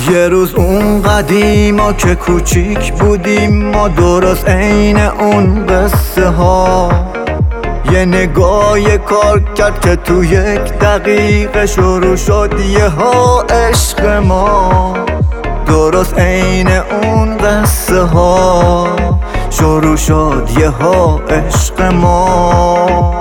یه روز اون قدیما که کوچیک بودیم ما، درست عین اون قصه ها، یه نگاه کار کرد که تو 1 دقیقه شروع شد یه ها عشق ما. درست عین اون قصه ها شروع شد یه ها عشق ما.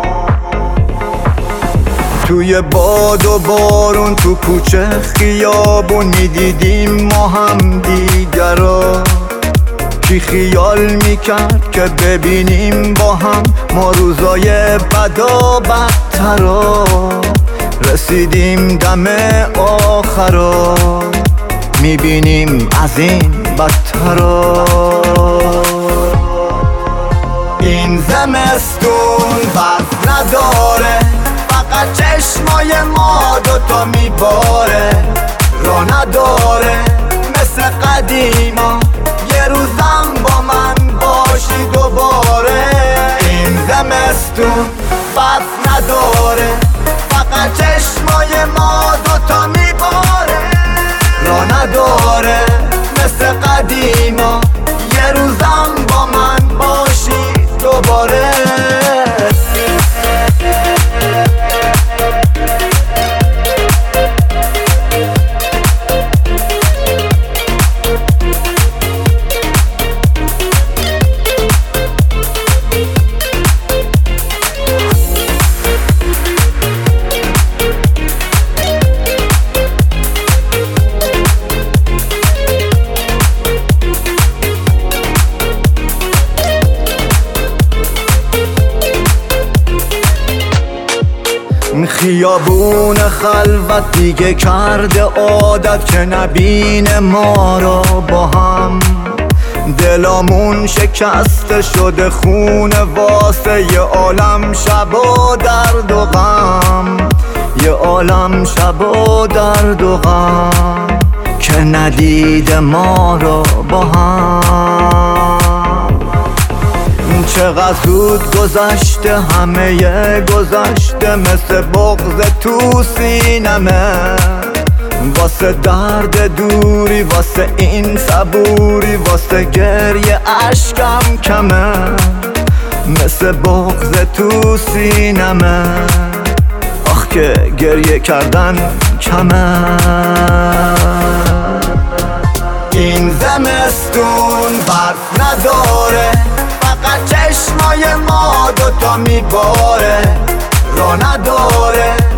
توی باد و بارون تو کوچه خیابونی دیدیم ما هم دیگر رو، کی خیال میکرد که ببینیم با هم ما روزای بدا بدتر رو. رسیدیم دم آخرا میبینیم از این بدتر رو. این زمستون برف نداره، فقط چشمای ما دوتا میباره. را نداره مثل قدیما، یه روزم با من باشی دوباره. این زمستون برف نداره، فقط چشمای ما دوتا میباره. را نداره مثل قدیما، یه روزم با من باشی دوباره. خیابون خلوت دیگه کرده عادت که نبینه ما را با هم. دلامون شکسته شده خونه واسه یه عالم شب و درد و غم، یه عالم شب و درد و غم که ندیده ما را با هم. چقدر زود گذشته همه گذشته، مثل بغض تو سینمه. واسه درد دوری، واسه این صبوری، واسه گریه اشکم کمه. مثل بغض تو سینمه، آخ که گریه کردن کمه. این زمستون برف نداره، فقط چشمای ما دوتا میباره. را نداره